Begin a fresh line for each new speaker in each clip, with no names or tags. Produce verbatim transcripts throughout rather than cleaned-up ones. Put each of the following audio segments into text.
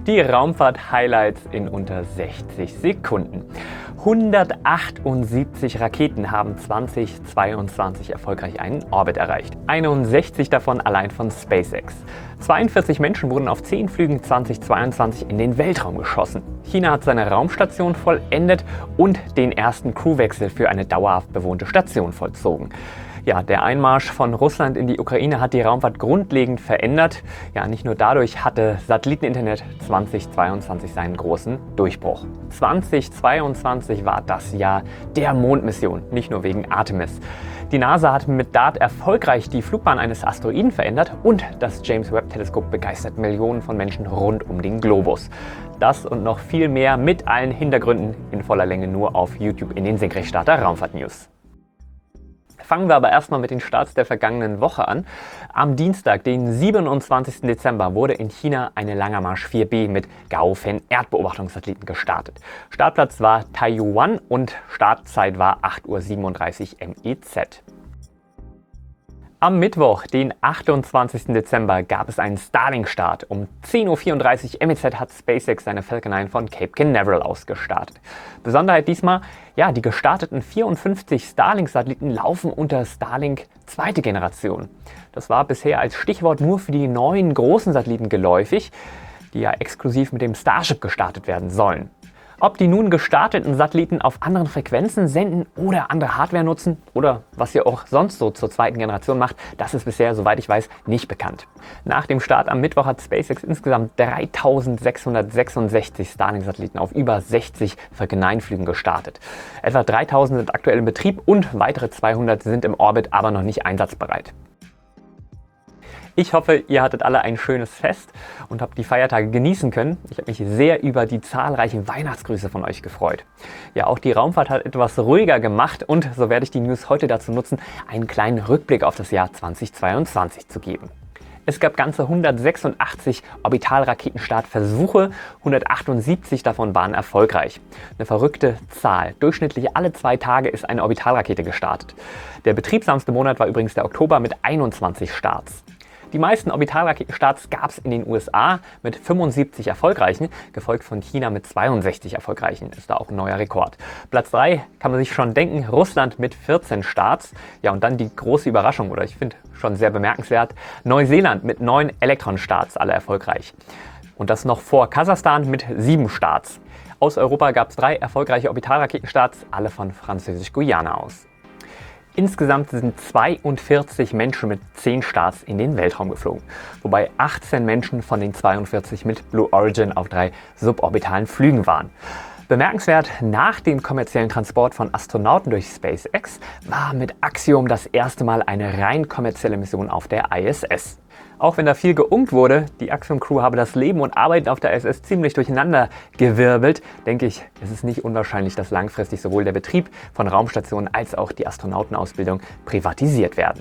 Die Raumfahrt-Highlights in unter sechzig Sekunden. hundertachtundsiebzig Raketen haben zweitausendzweiundzwanzig erfolgreich einen Orbit erreicht. einundsechzig davon allein von SpaceX. zweiundvierzig Menschen wurden auf zehn Flügen zweitausendzweiundzwanzig in den Weltraum geschossen. China hat seine Raumstation vollendet und den ersten Crewwechsel für eine dauerhaft bewohnte Station vollzogen. Ja, der Einmarsch von Russland in die Ukraine hat die Raumfahrt grundlegend verändert. Ja, nicht nur dadurch hatte Satelliteninternet zweitausendzweiundzwanzig seinen großen Durchbruch. zweitausendzweiundzwanzig war das Jahr der Mondmission, nicht nur wegen Artemis. Die NASA hat mit DART erfolgreich die Flugbahn eines Asteroiden verändert und das James-Webb-Teleskop begeistert Millionen von Menschen rund um den Globus. Das und noch viel mehr mit allen Hintergründen in voller Länge nur auf YouTube in den Senkrechtstarter Raumfahrt News. Fangen wir aber erstmal mit den Starts der vergangenen Woche an. Am Dienstag, den siebenundzwanzigsten Dezember, wurde in China eine Langermarsch vier B mit Gaofen Erdbeobachtungssatelliten gestartet. Startplatz war Taiyuan und Startzeit war acht Uhr siebenunddreißig M E Z. Am Mittwoch, den achtundzwanzigsten Dezember, gab es einen Starlink-Start. Um zehn Uhr vierunddreißig M E Z hat SpaceX seine Falcon neun von Cape Canaveral aus gestartet. Besonderheit diesmal, ja, die gestarteten vierundfünfzig Starlink-Satelliten laufen unter Starlink zweite Generation. Das war bisher als Stichwort nur für die neuen großen Satelliten geläufig, die ja exklusiv mit dem Starship gestartet werden sollen. Ob die nun gestarteten Satelliten auf anderen Frequenzen senden oder andere Hardware nutzen oder was ihr auch sonst so zur zweiten Generation macht, das ist bisher, soweit ich weiß, nicht bekannt. Nach dem Start am Mittwoch hat SpaceX insgesamt dreitausendsechshundertsechsundsechzig Starlink-Satelliten auf über sechzig Falcon neun Flügen gestartet. Etwa dreitausend sind aktuell in Betrieb und weitere zweihundert sind im Orbit, aber noch nicht einsatzbereit. Ich hoffe, ihr hattet alle ein schönes Fest und habt die Feiertage genießen können. Ich habe mich sehr über die zahlreichen Weihnachtsgrüße von euch gefreut. Ja, auch die Raumfahrt hat etwas ruhiger gemacht und so werde ich die News heute dazu nutzen, einen kleinen Rückblick auf das Jahr zweitausendzweiundzwanzig zu geben. Es gab ganze hundertsechsundachtzig Orbitalraketenstartversuche, hundertachtundsiebzig davon waren erfolgreich. Eine verrückte Zahl. Durchschnittlich alle zwei Tage ist eine Orbitalrakete gestartet. Der betriebsamste Monat war übrigens der Oktober mit einundzwanzig Starts. Die meisten Orbitalraketenstarts gab es in den U S A mit fünfundsiebzig erfolgreichen, gefolgt von China mit zweiundsechzig erfolgreichen. Ist da auch ein neuer Rekord. Platz drei kann man sich schon denken, Russland mit vierzehn Starts. Ja, und dann die große Überraschung, oder ich finde schon sehr bemerkenswert, Neuseeland mit neun Elektron-Starts, alle erfolgreich. Und das noch vor Kasachstan mit sieben Starts. Aus Europa gab es drei erfolgreiche Orbitalraketenstarts, alle von Französisch-Guyana aus. Insgesamt sind zweiundvierzig Menschen mit zehn Starts in den Weltraum geflogen, wobei achtzehn Menschen von den zweiundvierzig mit Blue Origin auf drei suborbitalen Flügen waren. Bemerkenswert, nach dem kommerziellen Transport von Astronauten durch SpaceX war mit Axiom das erste Mal eine rein kommerzielle Mission auf der I S S. Auch wenn da viel geunkt wurde, die Axiom-Crew habe das Leben und Arbeiten auf der I S S ziemlich durcheinander gewirbelt, denke ich, es ist nicht unwahrscheinlich, dass langfristig sowohl der Betrieb von Raumstationen als auch die Astronautenausbildung privatisiert werden.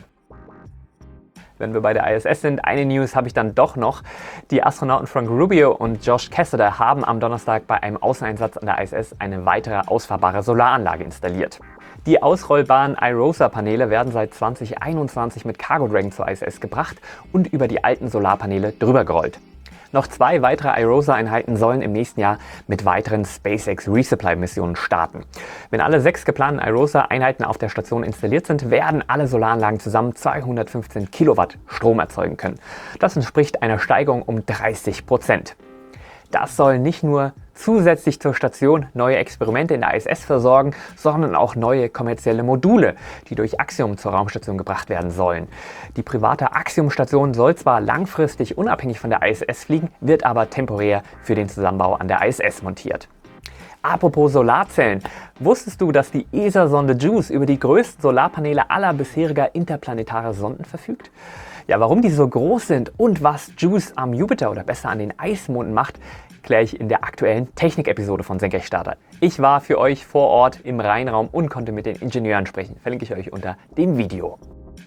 Wenn wir bei der I S S sind, eine News habe ich dann doch noch. Die Astronauten Frank Rubio und Josh Cassidy haben am Donnerstag bei einem Außeneinsatz an der I S S eine weitere ausfahrbare Solaranlage installiert. Die ausrollbaren iROSA-Paneele werden seit zweitausendeinundzwanzig mit Cargo Dragon zur I S S gebracht und über die alten Solarpaneele drüber gerollt. Noch zwei weitere iROSA-Einheiten sollen im nächsten Jahr mit weiteren SpaceX Resupply-Missionen starten. Wenn alle sechs geplanten iROSA-Einheiten auf der Station installiert sind, werden alle Solaranlagen zusammen zweihundertfünfzehn Kilowatt Strom erzeugen können. Das entspricht einer Steigerung um dreißig Prozent. Das soll nicht nur zusätzlich zur Station neue Experimente in der I S S versorgen, sondern auch neue kommerzielle Module, die durch Axiom zur Raumstation gebracht werden sollen. Die private Axiom-Station soll zwar langfristig unabhängig von der I S S fliegen, wird aber temporär für den Zusammenbau an der I S S montiert. Apropos Solarzellen, wusstest du, dass die E S A-Sonde JUICE über die größten Solarpaneele aller bisheriger interplanetarer Sonden verfügt? Ja, warum die so groß sind und was JUICE am Jupiter oder besser an den Eismonden macht, kläre ich in der aktuellen Technik-Episode von Senkrechtstarter. Ich war für euch vor Ort im Rheinraum und konnte mit den Ingenieuren sprechen. Verlinke ich euch unter dem Video.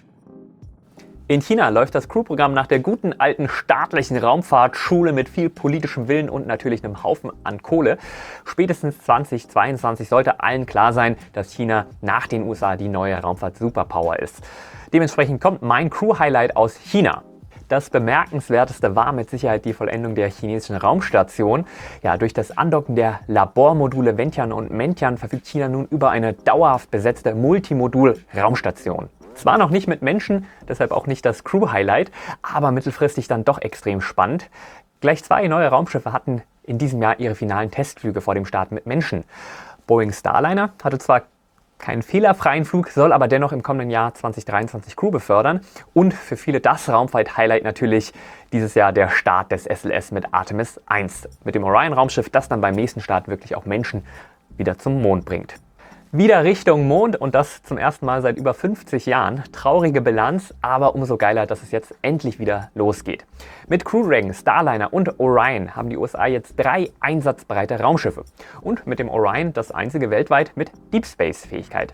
In China läuft das Crew-Programm nach der guten alten staatlichen Raumfahrtschule mit viel politischem Willen und natürlich einem Haufen an Kohle. Spätestens zweitausendzweiundzwanzig sollte allen klar sein, dass China nach den U S A die neue Raumfahrt-Superpower ist. Dementsprechend kommt mein Crew-Highlight aus China. Das bemerkenswerteste war mit Sicherheit die Vollendung der chinesischen Raumstation. Ja, durch das Andocken der Labormodule Wentian und Mentian verfügt China nun über eine dauerhaft besetzte Multimodul-Raumstation. Zwar noch nicht mit Menschen, deshalb auch nicht das Crew-Highlight, aber mittelfristig dann doch extrem spannend. Gleich zwei neue Raumschiffe hatten in diesem Jahr ihre finalen Testflüge vor dem Start mit Menschen. Boeing Starliner hatte zwar keinen fehlerfreien Flug, soll aber dennoch im kommenden Jahr zwanzig dreiundzwanzig Crew befördern. Und für viele das Raumfahrt-Highlight natürlich dieses Jahr der Start des S L S mit Artemis eins. Mit dem Orion-Raumschiff, das dann beim nächsten Start wirklich auch Menschen wieder zum Mond bringt. Wieder Richtung Mond und das zum ersten Mal seit über fünfzig Jahren. Traurige Bilanz, aber umso geiler, dass es jetzt endlich wieder losgeht. Mit Crew Dragon, Starliner und Orion haben die U S A jetzt drei einsatzbereite Raumschiffe. Und mit dem Orion das einzige weltweit mit Deep Space Fähigkeit.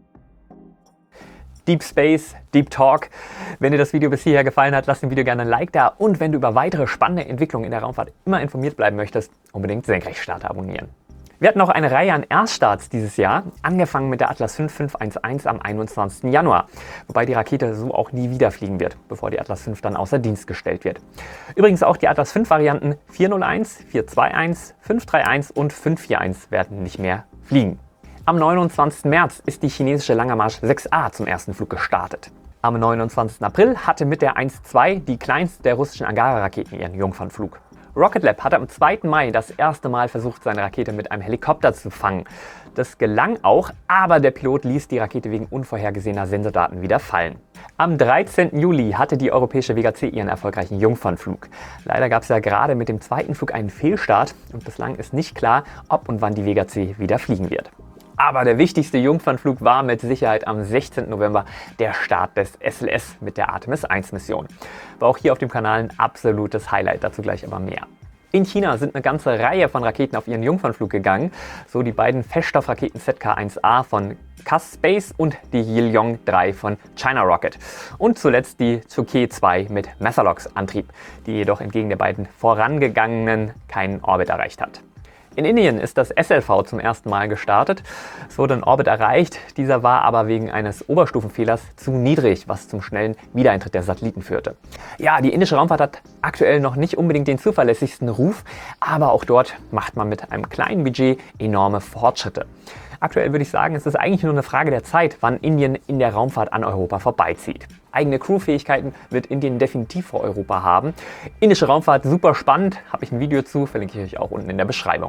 Deep Space, Deep Talk. Wenn dir das Video bis hierher gefallen hat, lass dem Video gerne ein Like da. Und wenn du über weitere spannende Entwicklungen in der Raumfahrt immer informiert bleiben möchtest, unbedingt Senkrechtstarter abonnieren. Wir hatten auch eine Reihe an Erststarts dieses Jahr, angefangen mit der Atlas fünf fünf eins eins am einundzwanzigsten Januar, wobei die Rakete so auch nie wieder fliegen wird, bevor die Atlas fünf dann außer Dienst gestellt wird. Übrigens auch die Atlas fünf Varianten vier null eins, vier zwei eins, fünf drei eins und fünf vier eins werden nicht mehr fliegen. Am neunundzwanzigsten März ist die chinesische Langermarsch sechs A zum ersten Flug gestartet. Am neunundzwanzigsten April hatte mit der eins zwei die kleinste der russischen Angara-Raketen ihren Jungfernflug. Rocket Lab hatte am zweiten Mai das erste Mal versucht, seine Rakete mit einem Helikopter zu fangen. Das gelang auch, aber der Pilot ließ die Rakete wegen unvorhergesehener Sensordaten wieder fallen. Am dreizehnten Juli hatte die europäische Vega C ihren erfolgreichen Jungfernflug. Leider gab es ja gerade mit dem zweiten Flug einen Fehlstart und bislang ist nicht klar, ob und wann die Vega C wieder fliegen wird. Aber der wichtigste Jungfernflug war mit Sicherheit am sechzehnten November der Start des S L S mit der Artemis eins Mission. War auch hier auf dem Kanal ein absolutes Highlight, dazu gleich aber mehr. In China sind eine ganze Reihe von Raketen auf ihren Jungfernflug gegangen, so die beiden Feststoffraketen Z K eins A von C A S Space und die Yilong drei von China Rocket. Und zuletzt die Zhuke zwei mit Methalox Antrieb, die jedoch entgegen der beiden vorangegangenen keinen Orbit erreicht hat. In Indien ist das S L V zum ersten Mal gestartet. Es wurde ein Orbit erreicht, dieser war aber wegen eines Oberstufenfehlers zu niedrig, was zum schnellen Wiedereintritt der Satelliten führte. Ja, die indische Raumfahrt hat aktuell noch nicht unbedingt den zuverlässigsten Ruf, aber auch dort macht man mit einem kleinen Budget enorme Fortschritte. Aktuell würde ich sagen, es ist eigentlich nur eine Frage der Zeit, wann Indien in der Raumfahrt an Europa vorbeizieht. Eigene Crewfähigkeiten wird Indien definitiv vor Europa haben. Indische Raumfahrt super spannend, habe ich ein Video zu, verlinke ich euch auch unten in der Beschreibung.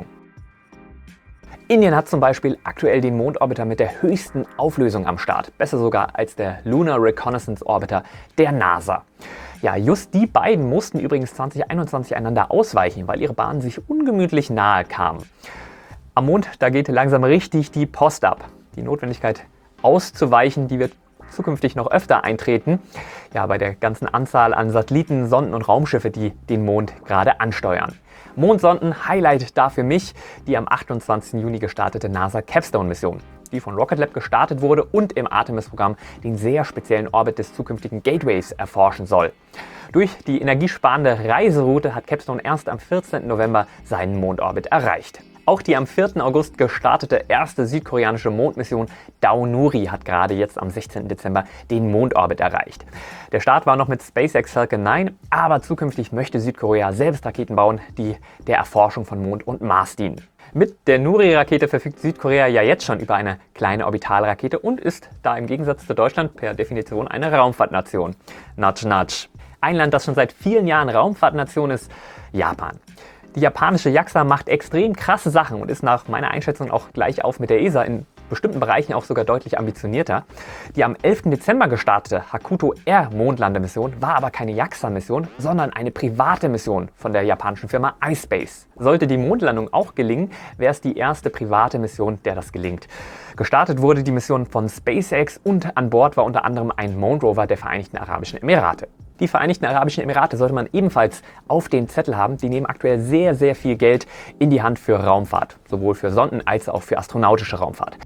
Indien hat zum Beispiel aktuell den Mondorbiter mit der höchsten Auflösung am Start, besser sogar als der Lunar Reconnaissance Orbiter der NASA. Ja, just die beiden mussten übrigens zwanzig einundzwanzig einander ausweichen, weil ihre Bahnen sich ungemütlich nahe kamen. Am Mond, da geht langsam richtig die Post ab. Die Notwendigkeit auszuweichen, die wird zukünftig noch öfter eintreten. Ja, bei der ganzen Anzahl an Satelliten, Sonden und Raumschiffe, die den Mond gerade ansteuern. Mondsonden, Highlight da für mich, die am achtundzwanzigsten Juni gestartete NASA Capstone-Mission, die von Rocket Lab gestartet wurde und im Artemis-Programm den sehr speziellen Orbit des zukünftigen Gateways erforschen soll. Durch die energiesparende Reiseroute hat Capstone erst am vierzehnten November seinen Mondorbit erreicht. Auch die am vierten August gestartete erste südkoreanische Mondmission Daonuri hat gerade jetzt am sechzehnten Dezember den Mondorbit erreicht. Der Start war noch mit SpaceX Falcon neun, aber zukünftig möchte Südkorea selbst Raketen bauen, die der Erforschung von Mond und Mars dienen. Mit der Nuri-Rakete verfügt Südkorea ja jetzt schon über eine kleine Orbitalrakete und ist da im Gegensatz zu Deutschland per Definition eine Raumfahrtnation. Nudge, nudge. Ein Land, das schon seit vielen Jahren Raumfahrtnation ist, Japan. Die japanische JAXA macht extrem krasse Sachen und ist nach meiner Einschätzung auch gleich auf mit der E S A in bestimmten Bereichen auch sogar deutlich ambitionierter. Die am elften Dezember gestartete Hakuto R Mondlandemission war aber keine JAXA-Mission, sondern eine private Mission von der japanischen Firma iSpace. Sollte die Mondlandung auch gelingen, wäre es die erste private Mission, der das gelingt. Gestartet wurde die Mission von SpaceX und an Bord war unter anderem ein Moon Rover der Vereinigten Arabischen Emirate. Die Vereinigten Arabischen Emirate sollte man ebenfalls auf dem Zettel haben. Die nehmen aktuell sehr, sehr viel Geld in die Hand für Raumfahrt, sowohl für Sonden als auch für astronautische Raumfahrt.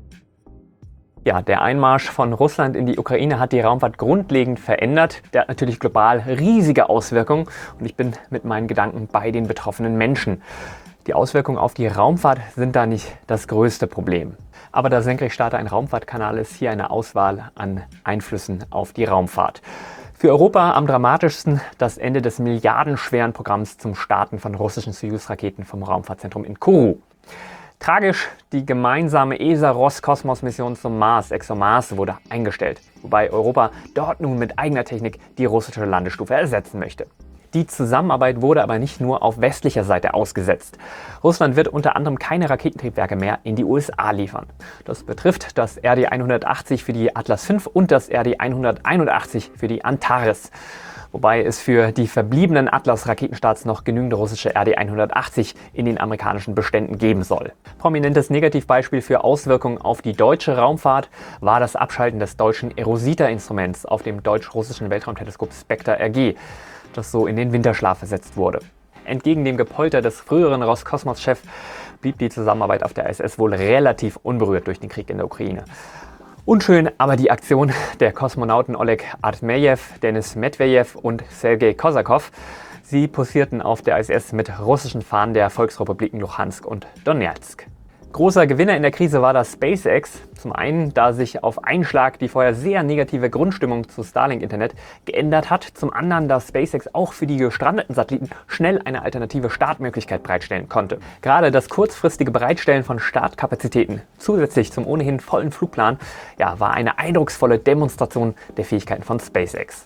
Ja, der Einmarsch von Russland in die Ukraine hat die Raumfahrt grundlegend verändert. Der hat natürlich global riesige Auswirkungen und ich bin mit meinen Gedanken bei den betroffenen Menschen. Die Auswirkungen auf die Raumfahrt sind da nicht das größte Problem. Aber da Senkrechtstarter ein Raumfahrtkanal ist, hier eine Auswahl an Einflüssen auf die Raumfahrt. Für Europa am dramatischsten das Ende des milliardenschweren Programms zum Starten von russischen Soyuz-Raketen vom Raumfahrtzentrum in Kourou. Tragisch, die gemeinsame E S A-Roskosmos-Mission zum Mars, ExoMars, wurde eingestellt, wobei Europa dort nun mit eigener Technik die russische Landestufe ersetzen möchte. Die Zusammenarbeit wurde aber nicht nur auf westlicher Seite ausgesetzt. Russland wird unter anderem keine Raketentriebwerke mehr in die U S A liefern. Das betrifft das R D hundertachtzig für die Atlas fünf und das R D hunderteinundachtzig für die Antares. Wobei es für die verbliebenen Atlas-Raketenstarts noch genügend russische R D hundertachtzig in den amerikanischen Beständen geben soll. Prominentes Negativbeispiel für Auswirkungen auf die deutsche Raumfahrt war das Abschalten des deutschen Erosita-Instruments auf dem deutsch-russischen Weltraumteleskop SPECTRA R G, das so in den Winterschlaf versetzt wurde. Entgegen dem Gepolter des früheren Roskosmos-Chefs blieb die Zusammenarbeit auf der I S S wohl relativ unberührt durch den Krieg in der Ukraine. Unschön aber die Aktion der Kosmonauten Oleg Artmejew, Denis Medvedev und Sergei Kosakow. Sie posierten auf der I S S mit russischen Fahnen der Volksrepubliken Luhansk und Donetsk. Großer Gewinner in der Krise war das SpaceX. Zum einen, da sich auf einen Schlag die vorher sehr negative Grundstimmung zu Starlink-Internet geändert hat. Zum anderen, dass SpaceX auch für die gestrandeten Satelliten schnell eine alternative Startmöglichkeit bereitstellen konnte. Gerade das kurzfristige Bereitstellen von Startkapazitäten zusätzlich zum ohnehin vollen Flugplan, ja, war eine eindrucksvolle Demonstration der Fähigkeiten von SpaceX.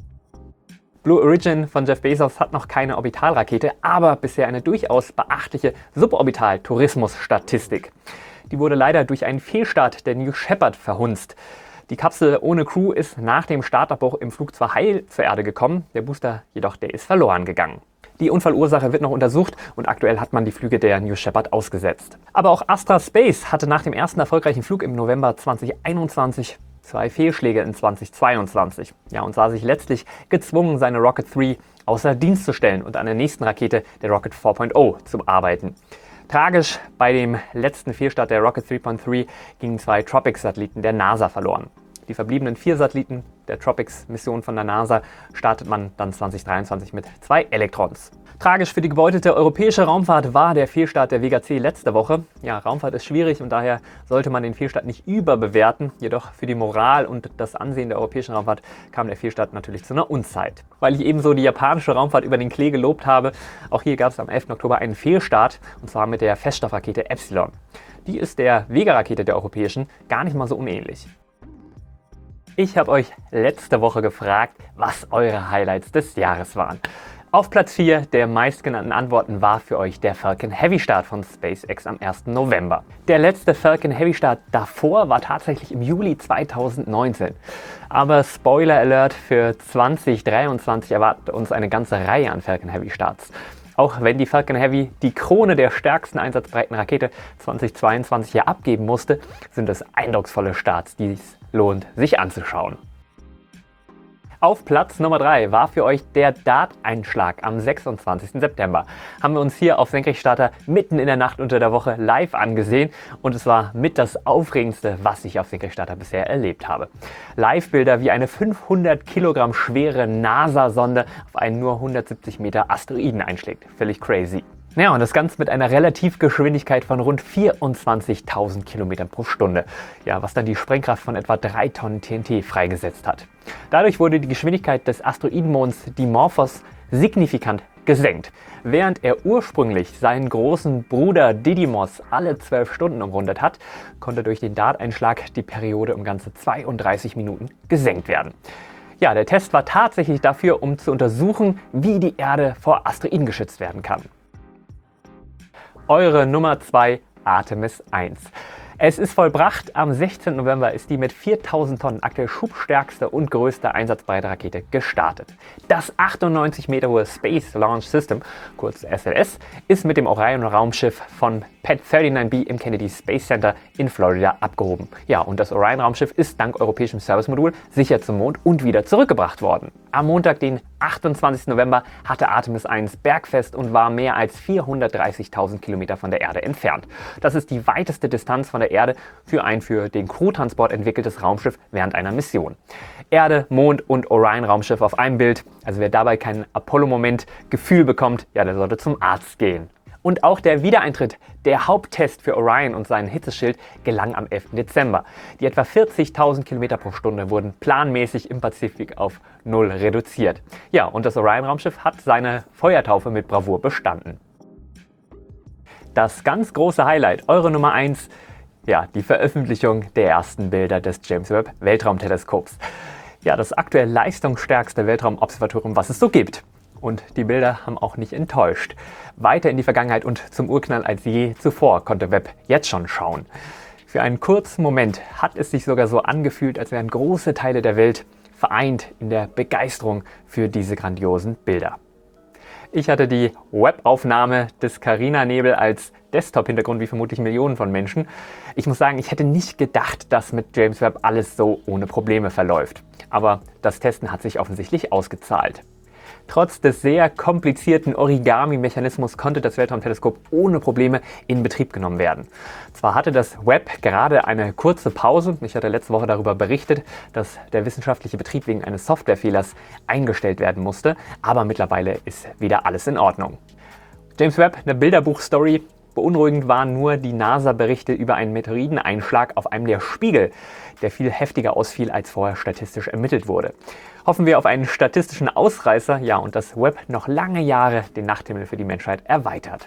Blue Origin von Jeff Bezos hat noch keine Orbitalrakete, aber bisher eine durchaus beachtliche Suborbital-Tourismus-Statistik. Die wurde leider durch einen Fehlstart der New Shepard verhunzt. Die Kapsel ohne Crew ist nach dem Startabbruch im Flug zwar heil zur Erde gekommen, der Booster jedoch der ist verloren gegangen. Die Unfallursache wird noch untersucht und aktuell hat man die Flüge der New Shepard ausgesetzt. Aber auch Astra Space hatte nach dem ersten erfolgreichen Flug im November zweitausendeinundzwanzig zwei Fehlschläge in zweitausendzweiundzwanzig. Ja, und sah sich letztlich gezwungen, seine Rocket drei außer Dienst zu stellen und an der nächsten Rakete, der Rocket vier Punkt null, zu arbeiten. Tragisch, bei dem letzten Fehlstart der Rocket drei Punkt drei gingen zwei TROPICS-Satelliten der NASA verloren. Die verbliebenen vier Satelliten der TROPICS-Mission von der NASA startet man dann zweitausenddreiundzwanzig mit zwei Elektrons. Tragisch für die gebeutete europäische Raumfahrt war der Fehlstart der Vega C letzte Woche. Ja, Raumfahrt ist schwierig und daher sollte man den Fehlstart nicht überbewerten. Jedoch für die Moral und das Ansehen der europäischen Raumfahrt kam der Fehlstart natürlich zu einer Unzeit. Weil ich ebenso die japanische Raumfahrt über den Klee gelobt habe, auch hier gab es am elften Oktober einen Fehlstart und zwar mit der Feststoffrakete Epsilon. Die ist der Vega-Rakete der europäischen gar nicht mal so unähnlich. Ich habe euch letzte Woche gefragt, was eure Highlights des Jahres waren. Auf Platz vier der meistgenannten Antworten war für euch der Falcon Heavy Start von SpaceX am ersten November. Der letzte Falcon Heavy Start davor war tatsächlich im Juli zweitausendneunzehn. Aber Spoiler Alert, für zweitausenddreiundzwanzig erwartet uns eine ganze Reihe an Falcon Heavy Starts. Auch wenn die Falcon Heavy die Krone der stärksten einsatzbereiten Rakete zweitausendzweiundzwanzig hier abgeben musste, sind es eindrucksvolle Starts, die es lohnt, sich anzuschauen. Auf Platz Nummer drei war für euch der Dart-Einschlag am sechsundzwanzigsten September. Haben wir uns hier auf Senkrechtstarter mitten in der Nacht unter der Woche live angesehen und es war mit das Aufregendste, was ich auf Senkrechtstarter bisher erlebt habe. Live-Bilder, wie eine fünfhundert Kilogramm schwere NASA-Sonde auf einen nur hundertsiebzig Meter Asteroiden einschlägt. Völlig crazy. Ja, und das Ganze mit einer Relativgeschwindigkeit von rund vierundzwanzigtausend Kilometern pro Stunde. Ja, was dann die Sprengkraft von etwa drei Tonnen T N T freigesetzt hat. Dadurch wurde die Geschwindigkeit des Asteroidenmonds Dimorphos signifikant gesenkt. Während er ursprünglich seinen großen Bruder Didymos alle zwölf Stunden umrundet hat, konnte durch den Dart-Einschlag die Periode um ganze zweiunddreißig Minuten gesenkt werden. Ja, der Test war tatsächlich dafür, um zu untersuchen, wie die Erde vor Asteroiden geschützt werden kann. Eure Nummer zwei, Artemis eins. Es ist vollbracht, am sechzehnten November ist die mit viertausend Tonnen aktuell schubstärkste und größte einsatzbereite Rakete gestartet. Das achtundneunzig Meter hohe Space Launch System, kurz S L S, ist mit dem Orion-Raumschiff von Pad neununddreißig B im Kennedy Space Center in Florida abgehoben. Ja, und das Orion-Raumschiff ist dank europäischem Servicemodul sicher zum Mond und wieder zurückgebracht worden. Am Montag, den achtundzwanzigsten November, hatte Artemis eins Bergfest und war mehr als vierhundertdreißigtausend Kilometer von der Erde entfernt. Das ist die weiteste Distanz von der Erde für ein für den Crew-Transport entwickeltes Raumschiff während einer Mission. Erde, Mond und Orion-Raumschiff auf einem Bild. Also wer dabei kein Apollo-Moment Gefühl bekommt, ja, der sollte zum Arzt gehen. Und auch der Wiedereintritt, der Haupttest für Orion und seinen Hitzeschild, gelang am elften Dezember. Die etwa vierzigtausend Kilometer pro Stunde wurden planmäßig im Pazifik auf Null reduziert. Ja, und das Orion-Raumschiff hat seine Feuertaufe mit Bravour bestanden. Das ganz große Highlight, eure Nummer eins, ja, die Veröffentlichung der ersten Bilder des James Webb Weltraumteleskops. Ja, das aktuell leistungsstärkste Weltraumobservatorium, was es so gibt. Und die Bilder haben auch nicht enttäuscht. Weiter in die Vergangenheit und zum Urknall als je zuvor konnte Webb jetzt schon schauen. Für einen kurzen Moment hat es sich sogar so angefühlt, als wären große Teile der Welt vereint in der Begeisterung für diese grandiosen Bilder. Ich hatte die Webaufnahme des Carina-Nebel als Desktop-Hintergrund wie vermutlich Millionen von Menschen. Ich muss sagen, ich hätte nicht gedacht, dass mit James Webb alles so ohne Probleme verläuft. Aber das Testen hat sich offensichtlich ausgezahlt. Trotz des sehr komplizierten Origami-Mechanismus konnte das Weltraumteleskop ohne Probleme in Betrieb genommen werden. Zwar hatte das Webb gerade eine kurze Pause, ich hatte letzte Woche darüber berichtet, dass der wissenschaftliche Betrieb wegen eines Softwarefehlers eingestellt werden musste, aber mittlerweile ist wieder alles in Ordnung. James Webb, eine Bilderbuch-Story. Beunruhigend waren nur die NASA-Berichte über einen Meteoriteneinschlag auf einem der Spiegel, der viel heftiger ausfiel, als vorher statistisch ermittelt wurde. Hoffen wir auf einen statistischen Ausreißer, ja, und das Webb noch lange Jahre den Nachthimmel für die Menschheit erweitert.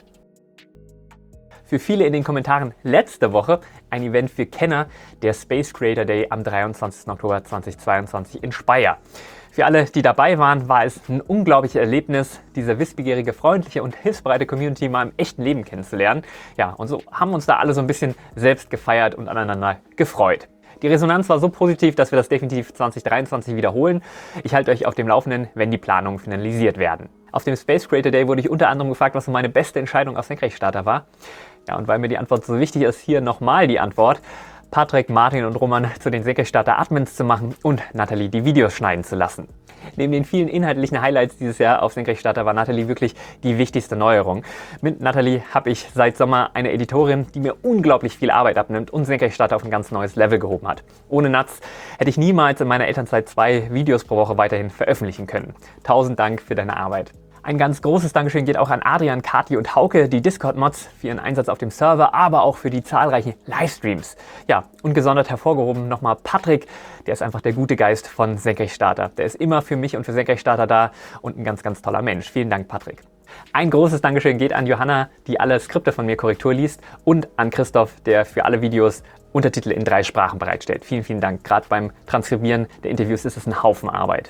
Für viele in den Kommentaren letzte Woche ein Event für Kenner, der Space Creator Day am dreiundzwanzigsten Oktober zweitausendzweiundzwanzig in Speyer. Für alle, die dabei waren, war es ein unglaubliches Erlebnis, diese wissbegierige, freundliche und hilfsbereite Community mal im echten Leben kennenzulernen. Ja, und so haben uns da alle so ein bisschen selbst gefeiert und aneinander gefreut. Die Resonanz war so positiv, dass wir das definitiv zweitausenddreiundzwanzig wiederholen. Ich halte euch auf dem Laufenden, wenn die Planungen finalisiert werden. Auf dem Space Creator Day wurde ich unter anderem gefragt, was so meine beste Entscheidung auf Senkrechtstarter war. Ja, und weil mir die Antwort so wichtig ist, hier nochmal die Antwort. Patrick, Martin und Roman zu den Senkrechtstarter-Admins zu machen und Nathalie die Videos schneiden zu lassen. Neben den vielen inhaltlichen Highlights dieses Jahr auf Senkrechtstarter war Nathalie wirklich die wichtigste Neuerung. Mit Nathalie habe ich seit Sommer eine Editorin, die mir unglaublich viel Arbeit abnimmt und Senkrechtstarter auf ein ganz neues Level gehoben hat. Ohne Nats hätte ich niemals in meiner Elternzeit zwei Videos pro Woche weiterhin veröffentlichen können. Tausend Dank für deine Arbeit. Ein ganz großes Dankeschön geht auch an Adrian, Kati und Hauke, die Discord-Mods, für ihren Einsatz auf dem Server, aber auch für die zahlreichen Livestreams. Ja, und gesondert hervorgehoben nochmal Patrick, der ist einfach der gute Geist von Senkrechtstarter. Der ist immer für mich und für Senkrechtstarter da und ein ganz, ganz toller Mensch. Vielen Dank, Patrick. Ein großes Dankeschön geht an Johanna, die alle Skripte von mir Korrektur liest, und an Christoph, der für alle Videos Untertitel in drei Sprachen bereitstellt. Vielen, vielen Dank. Gerade beim Transkribieren der Interviews ist es ein Haufen Arbeit.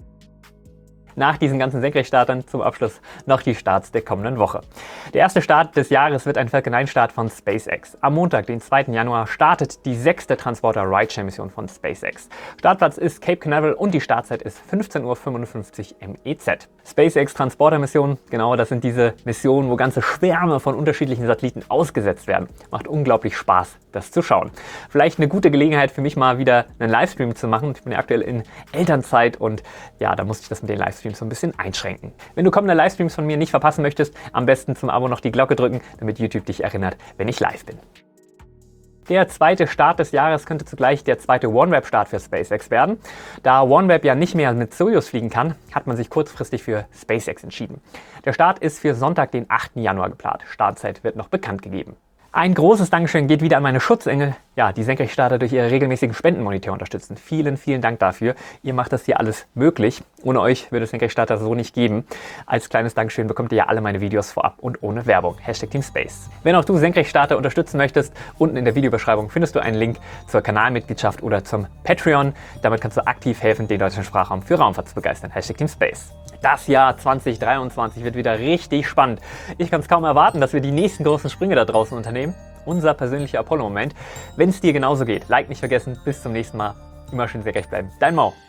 Nach diesen ganzen Senkrechtstartern zum Abschluss noch die Starts der kommenden Woche. Der erste Start des Jahres wird ein Falcon neun Start von SpaceX. Am Montag, den zweiten Januar, startet die sechste Transporter-Rideshare-Mission von SpaceX. Startplatz ist Cape Canaveral und die Startzeit ist fünfzehn Uhr fünfundfünfzig M E Z. SpaceX-Transporter-Missionen, genau, das sind diese Missionen, wo ganze Schwärme von unterschiedlichen Satelliten ausgesetzt werden. Macht unglaublich Spaß, das zu schauen. Vielleicht eine gute Gelegenheit für mich mal wieder einen Livestream zu machen. Ich bin ja aktuell in Elternzeit und ja, da muss ich das mit den Livestreams so ein bisschen einschränken. Wenn du kommende Livestreams von mir nicht verpassen möchtest, am besten zum Abo noch die Glocke drücken, damit YouTube dich erinnert, wenn ich live bin. Der zweite Start des Jahres könnte zugleich der zweite OneWeb-Start für SpaceX werden. Da OneWeb ja nicht mehr mit Soyuz fliegen kann, hat man sich kurzfristig für SpaceX entschieden. Der Start ist für Sonntag, den achten Januar geplant. Startzeit wird noch bekannt gegeben. Ein großes Dankeschön geht wieder an meine Schutzengel, ja, die Senkrechtstarter durch ihre regelmäßigen Spendenmonitor unterstützen. Vielen, vielen Dank dafür. Ihr macht das hier alles möglich. Ohne euch würde es Senkrechtstarter so nicht geben. Als kleines Dankeschön bekommt ihr ja alle meine Videos vorab und ohne Werbung. Hashtag Team Space. Wenn auch du Senkrechtstarter unterstützen möchtest, unten in der Videobeschreibung findest du einen Link zur Kanalmitgliedschaft oder zum Patreon. Damit kannst du aktiv helfen, den deutschen Sprachraum für Raumfahrt zu begeistern. Hashtag Team Space. Das Jahr zweitausenddreiundzwanzig wird wieder richtig spannend. Ich kann es kaum erwarten, dass wir die nächsten großen Sprünge da draußen unternehmen. Unser persönlicher Apollo-Moment. Wenn es dir genauso geht, like nicht vergessen. Bis zum nächsten Mal. Immer schön senkrecht bleiben. Dein Mau.